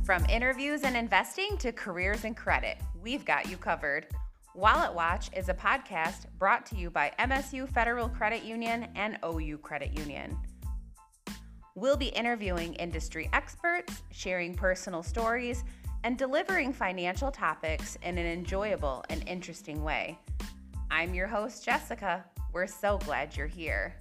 From interviews and investing to careers and credit, we've got you covered. Wallet Watch is a podcast brought to you by MSU Federal Credit Union and OU Credit Union. We'll be interviewing industry experts, sharing personal stories, and delivering financial topics in an enjoyable and interesting way. I'm your host, Jessica. We're so glad you're here.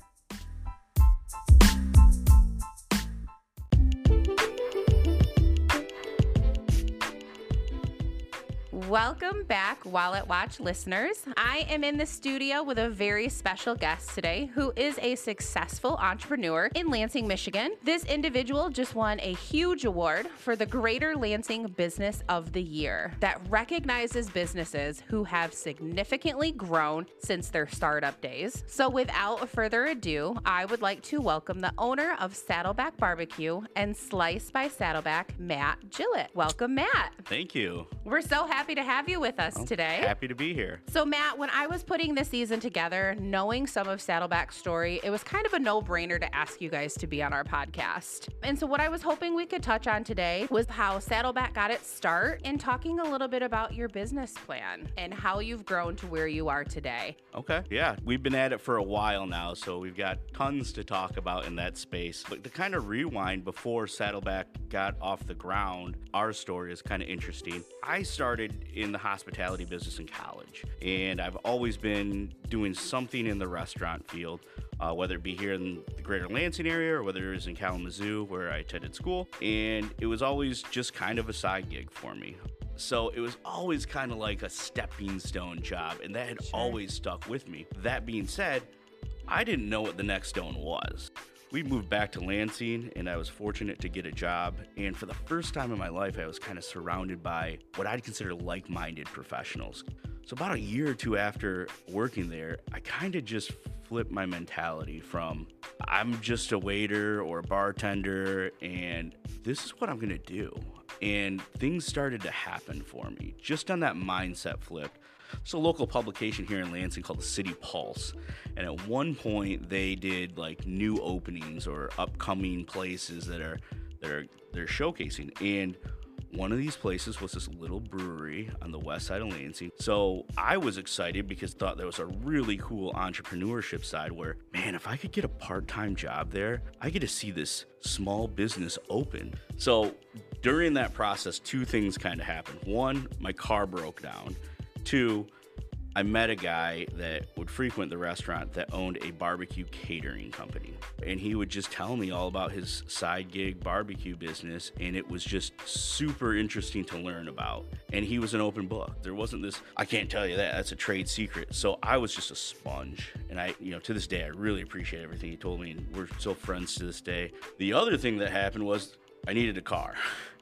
Welcome back, Wallet Watch listeners. I am in the studio with a very special guest today who is a successful entrepreneur in Lansing, Michigan. This individual just won a huge award for the Greater Lansing Business of the Year that recognizes businesses who have significantly grown since their startup days. So without further ado, I would like to welcome the owner of Saddleback Barbecue and Slice by Saddleback, Matt Gillett. Welcome, Matt. Thank you. We're so happy to have you with us today. Happy to be here. So Matt, when I was putting this season together, knowing some of Saddleback's story, it was kind of a no-brainer to ask you guys to be on our podcast. And so what I was hoping we could touch on today was how Saddleback got its start and talking a little bit about your business plan and how you've grown to where you are today. Okay. Yeah, we've been at it for a while now, so we've got tons to talk about in that space. But to kind of rewind before Saddleback got off the ground, our story is kind of interesting. I started in the hospitality business in college, and I've always been doing something in the restaurant field, whether it be here in the greater Lansing area or whether it was in Kalamazoo where I attended school, and it was always just kind of a side gig for me. So it was always kind of like a stepping stone job, and that had always stuck with me. That being said, I didn't know what the next stone was. We moved back to Lansing, and I was fortunate to get a job. And for the first time in my life, I was kind of surrounded by what I'd consider like-minded professionals. So about a year or two after working there, I kind of just flipped my mentality from I'm just a waiter or a bartender, and this is what I'm going to do. And things started to happen for me just on that mindset flip. It's a local publication here in Lansing called the City Pulse. And at one point they did like new openings or upcoming places that they're showcasing. And one of these places was this little brewery on the west side of Lansing. So I was excited because I thought there was a really cool entrepreneurship side where, man, if I could get a part-time job there, I get to see this small business open. So during that process, two things kind of happened. One, my car broke down. Two, I met a guy that would frequent the restaurant that owned a barbecue catering company. And he would just tell me all about his side gig barbecue business. And it was just super interesting to learn about. And he was an open book. There wasn't this, I can't tell you that, that's a trade secret. So I was just a sponge. And to this day, I really appreciate everything he told me. And we're still friends to this day. The other thing that happened was I needed a car.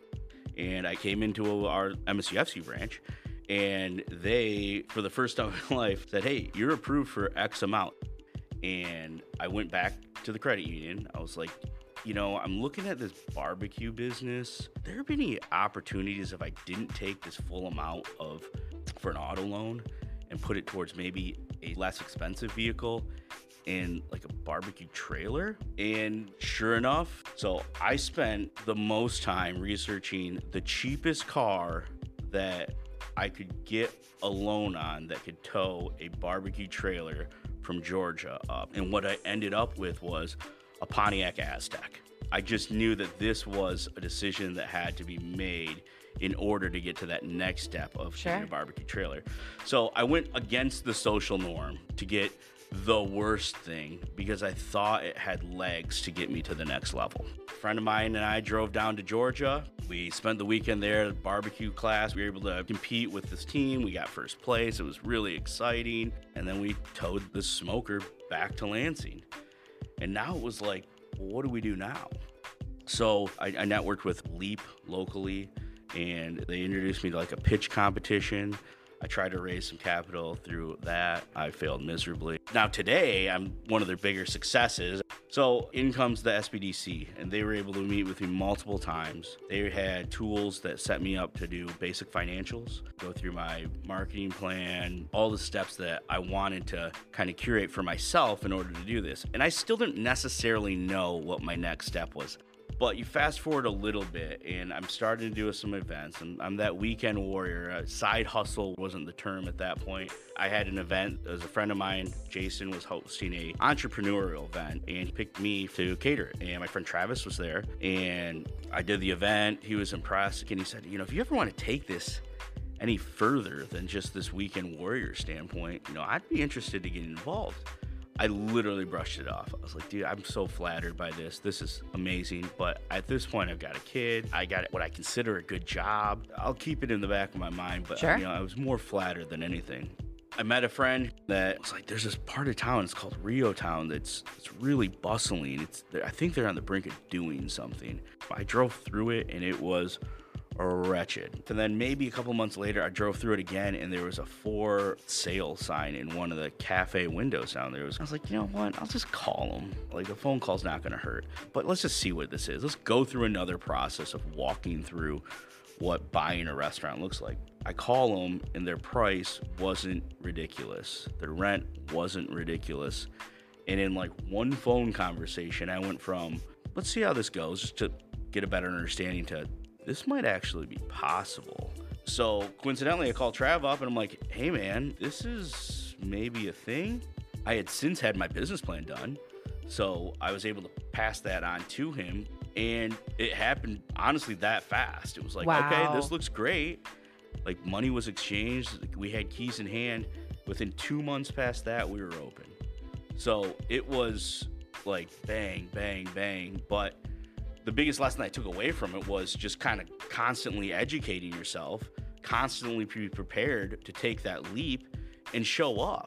And I came into our MSUFC branch. And they, for the first time in my life, said, hey, you're approved for X amount. And I went back to the credit union. I was like, I'm looking at this barbecue business. There be any opportunities if I didn't take this full amount for an auto loan and put it towards maybe a less expensive vehicle and like a barbecue trailer? And sure enough, so I spent the most time researching the cheapest car that I could get a loan on that could tow a barbecue trailer from Georgia up. And what I ended up with was a Pontiac Aztek. I just knew that this was a decision that had to be made in order to get to that next step of getting a barbecue trailer. So I went against the social norm to get the worst thing because I thought it had legs to get me to the next level. A friend of mine and I drove down to Georgia. We spent the weekend there, the barbecue class. We were able to compete with this team. We got first place. It was really exciting. And then we towed the smoker back to Lansing. And now it was like, well, what do we do now? So I networked with Leap locally, and they introduced me to like a pitch competition. I tried to raise some capital through that. I failed miserably. Now today, I'm one of their bigger successes. So in comes the SBDC, and they were able to meet with me multiple times. They had tools that set me up to do basic financials, go through my marketing plan, all the steps that I wanted to kind of curate for myself in order to do this. And I still didn't necessarily know what my next step was. But you fast forward a little bit, and I'm starting to do some events. I'm that weekend warrior. Side hustle wasn't the term at that point. I had an event. As a friend of mine, Jason, was hosting a entrepreneurial event, and he picked me to cater it. And my friend Travis was there, and I did the event. He was impressed, and he said, if you ever want to take this any further than just this weekend warrior standpoint, I'd be interested to get involved. I literally brushed it off. I was like, dude, I'm so flattered by this. This is amazing. But at this point, I've got a kid. I got what I consider a good job. I'll keep it in the back of my mind. But, sure. I was more flattered than anything. I met a friend that was like, there's this part of town, it's called Rio Town, it's really bustling. I think they're on the brink of doing something. I drove through it, and it was wretched. And then maybe a couple months later, I drove through it again, and there was a for sale sign in one of the cafe windows down there. I was like, you know what? I'll just call them. Like, a phone call's not going to hurt. But let's just see what this is. Let's go through another process of walking through what buying a restaurant looks like. I call them, and their price wasn't ridiculous. Their rent wasn't ridiculous. And in like one phone conversation, I went from, let's see how this goes, just to get a better understanding, to this might actually be possible. So coincidentally, I called Trav up, and I'm like, hey man, this is maybe a thing. I had since had my business plan done, so I was able to pass that on to him, and it happened honestly that fast. It was like, wow. Okay, this looks great. Like, money was exchanged. We had keys in hand. Within 2 months past that, we were open. So it was like bang, bang, bang. But the biggest lesson I took away from it was just kind of constantly educating yourself, constantly be prepared to take that leap and show up.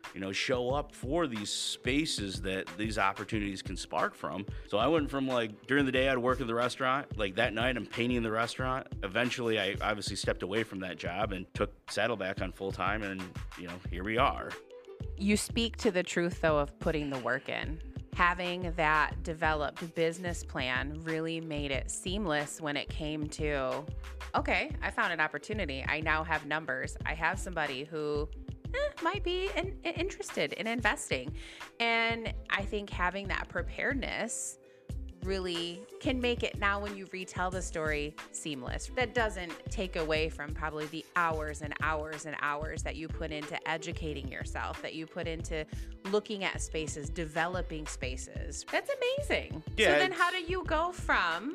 Show up for these spaces that these opportunities can spark from. So I went from, like, during the day I'd work in the restaurant. Like, that night I'm painting the restaurant. Eventually I obviously stepped away from that job and took Saddleback on full time, and here we are. You speak to the truth, though, of putting the work in. Having that developed business plan really made it seamless when it came to, okay, I found an opportunity. I now have numbers. I have somebody who might be interested in investing. And I think having that preparedness really can make it, now when you retell the story, seamless. That doesn't take away from probably the hours and hours and hours that you put into educating yourself, that you put into looking at spaces, developing spaces. That's amazing. Yeah, so then how do you go from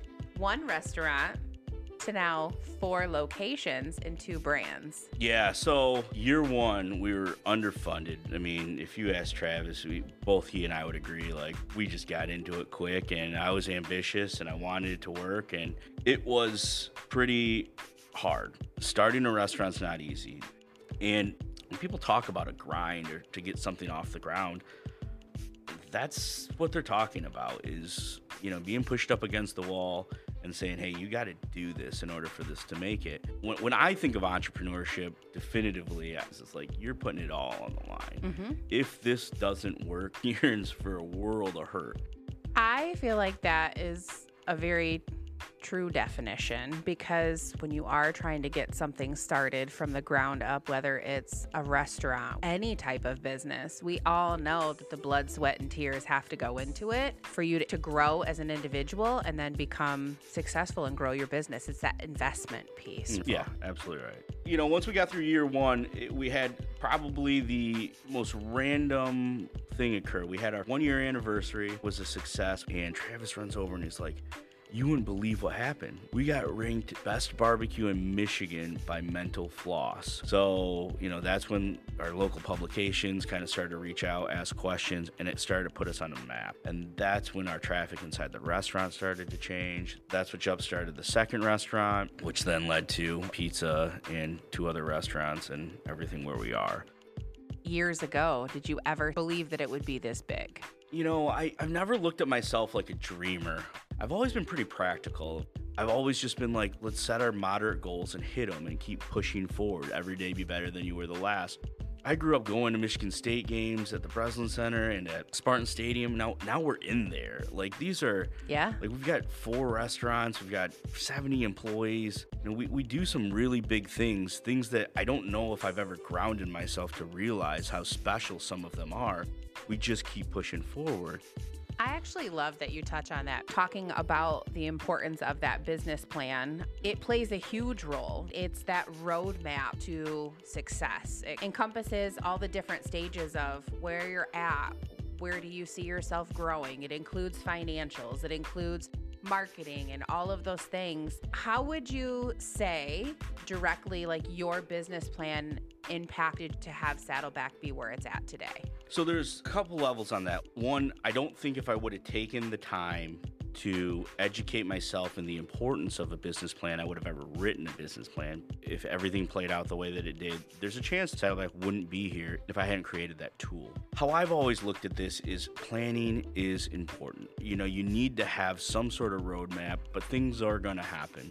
one restaurant to now 4 locations and 2 brands? Yeah, so year one, we were underfunded. I mean, if you ask Travis, both he and I would agree, like, we just got into it quick, and I was ambitious, and I wanted it to work, and it was pretty hard. Starting a restaurant's not easy. And when people talk about a grind or to get something off the ground, that's what they're talking about, is, being pushed up against the wall and saying, hey, you got to do this in order for this to make it. When I think of entrepreneurship, definitively, it's like you're putting it all on the line. Mm-hmm. If this doesn't work, you're in for a world of hurt. I feel like that is a very true definition, because when you are trying to get something started from the ground up, whether it's a restaurant, any type of business, we all know that the blood, sweat, and tears have to go into it for you to grow as an individual and then become successful and grow your business. It's that investment piece. Yeah, absolutely right. Once we got through year one, we had probably the most random thing occur. We had our 1-year anniversary, was a success, and Travis runs over and he's like, you wouldn't believe what happened. We got ranked best barbecue in Michigan by Mental Floss. So, that's when our local publications kind of started to reach out, ask questions, and it started to put us on a map. And that's when our traffic inside the restaurant started to change. That's what jump-started the second restaurant, which then led to pizza and 2 other restaurants and everything where we are. Years ago, did you ever believe that it would be this big? I've never looked at myself like a dreamer. I've always been pretty practical. I've always just been like, let's set our moderate goals and hit them and keep pushing forward. Every day be better than you were the last. I grew up going to Michigan State games at the Breslin Center and at Spartan Stadium. Now we're in there. Like, these are, like, we've got 4 restaurants. We've got 70 employees. We do some really big things that I don't know if I've ever grounded myself to realize how special some of them are. We just keep pushing forward. I actually love that you touch on that, talking about the importance of that business plan. It plays a huge role. It's that roadmap to success. It encompasses all the different stages of where you're at, where do you see yourself growing. It includes financials, it includes marketing and all of those things. How would you say directly like your business plan impacted to have Saddleback be where it's at today? So there's a couple levels on that. One, I don't think if I would have taken the time to educate myself in the importance of a business plan, I would have ever written a business plan. If everything played out the way that it did, there's a chance Saddleback wouldn't be here if I hadn't created that tool. How I've always looked at this is planning is important. You know, you need to have some sort of roadmap, but things are going to happen.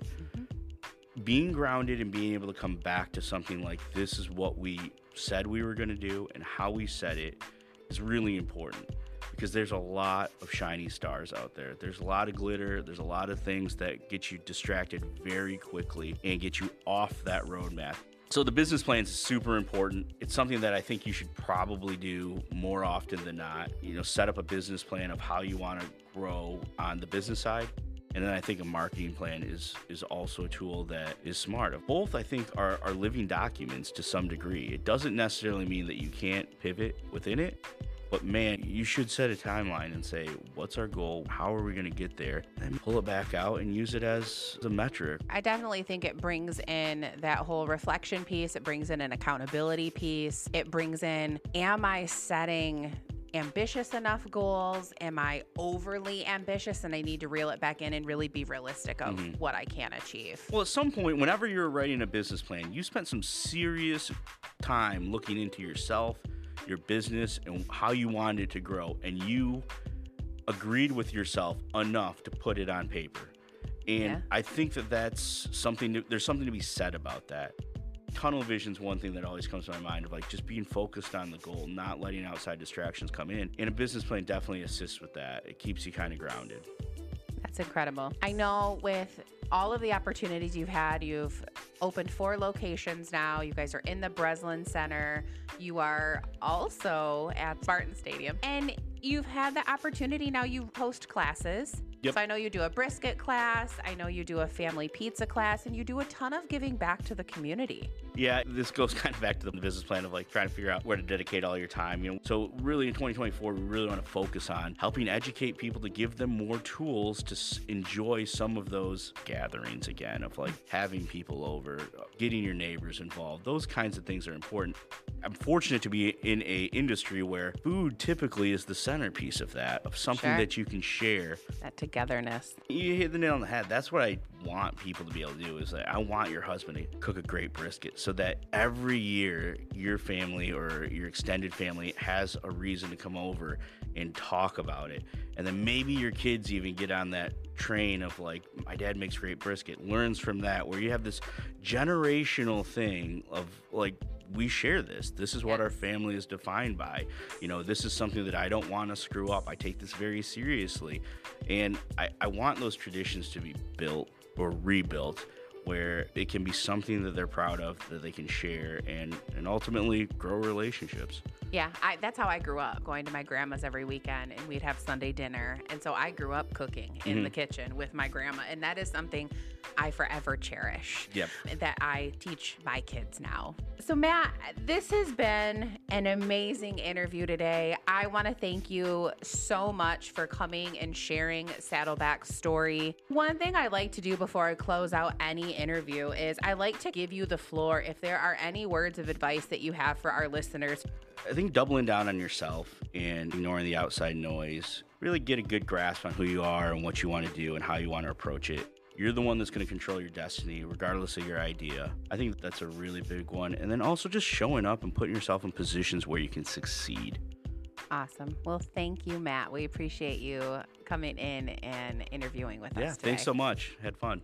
Being grounded and being able to come back to something like this is what we said we were going to do and how we said it is really important, because there's a lot of shiny stars out there. There's a lot of glitter. There's a lot of things that get you distracted very quickly and get you off that roadmap. So the business plan is super important. It's something that I think you should probably do more often than not. You know, set up a business plan of how you want to grow on the business side. And then I think a marketing plan is also a tool that is smart. Both, I think, are living documents to some degree. It doesn't necessarily mean that you can't pivot within it, but man, you should set a timeline and say, what's our goal? How are we going to get there? And pull it back out and use it as a metric. I definitely think it brings in that whole reflection piece. It brings in an accountability piece. It brings in, am I setting ambitious enough goals? Am I overly ambitious and I need to reel it back in and really be realistic of what I can achieve? Well, at some point, whenever you're writing a business plan, you spent some serious time looking into yourself, your business, and how you wanted it to grow, and you agreed with yourself enough to put it on paper. And I think that that's something, there's something to be said about that. Tunnel vision is one thing that always comes to my mind, of like just being focused on the goal, not letting outside distractions come in. And a business plan definitely assists with that. It keeps you kind of grounded. That's incredible. I know with all of the opportunities you've had, you've opened 4 locations now. You guys are in the Breslin Center. You are also at Spartan Stadium. And you've had the opportunity, now you host classes. Yep. So I know you do a brisket class. I know you do a family pizza class, and you do a ton of giving back to the community. Yeah, this goes kind of back to the business plan of like trying to figure out where to dedicate all your time. You know, so really in 2024, we really want to focus on helping educate people to give them more tools to enjoy some of those gatherings again, of like having people over, getting your neighbors involved. Those kinds of things are important. I'm fortunate to be in a industry where food typically is the centerpiece of that, of something that you can share. That togetherness. You hit the nail on the head. That's what I want people to be able to do, is that I want your husband to cook a great brisket so that every year your family or your extended family has a reason to come over and talk about it. And then maybe your kids even get on that train of like, my dad makes great brisket, learns from that, where you have this generational thing of like, we share this. This is what our family is defined by. You know, this is something that I don't want to screw up. I take this very seriously. And I want those traditions to be built or rebuilt, where it can be something that they're proud of, that they can share, and ultimately grow relationships. Yeah, that's how I grew up, going to my grandma's every weekend, and we'd have Sunday dinner. And so I grew up cooking in the kitchen with my grandma, and that is something I forever cherish, that I teach my kids now. So Matt, this has been an amazing interview today. I want to thank you so much for coming and sharing Saddleback's story. One thing I like to do before I close out any interview is I like to give you the floor if there are any words of advice that you have for our listeners. I think doubling down on yourself and ignoring the outside noise, really get a good grasp on who you are and what you want to do and how you want to approach it. You're the one that's going to control your destiny, regardless of your idea. I think that's a really big one. And then also just showing up and putting yourself in positions where you can succeed. Awesome. Well, thank you, Matt. We appreciate you coming in and interviewing with us today. Thanks so much. Had fun.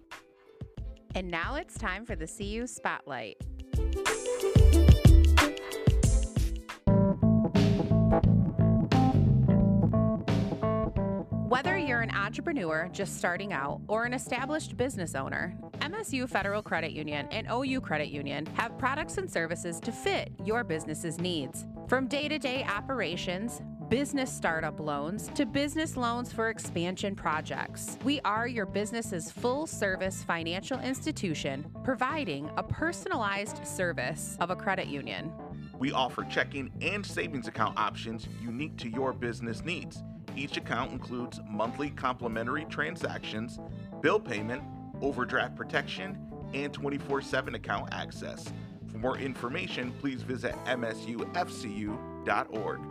And now it's time for the CU Spotlight. Whether you're an entrepreneur just starting out or an established business owner, MSU Federal Credit Union and OU Credit Union have products and services to fit your business's needs. From day-to-day operations, business startup loans to business loans for expansion projects. We are your business's full-service financial institution, providing a personalized service of a credit union. We offer checking and savings account options unique to your business needs. Each account includes monthly complimentary transactions, bill payment, overdraft protection, and 24/7 account access. For more information, please visit msufcu.org.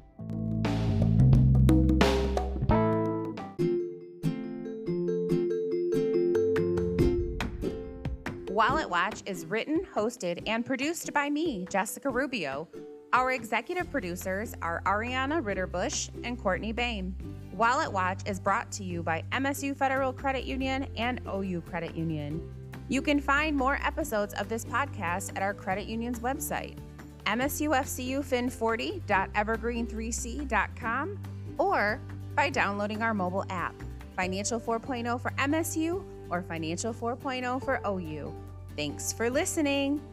Wallet Watch is written, hosted, and produced by me, Jessica Rubio. Our executive producers are Ariana Ritterbusch and Courtney Bain. Wallet Watch is brought to you by MSU Federal Credit Union and OU Credit Union. You can find more episodes of this podcast at our credit union's website, msufcufin40.evergreen3c.com, or by downloading our mobile app, Financial 4.0 for MSU or Financial 4.0 for OU. Thanks for listening.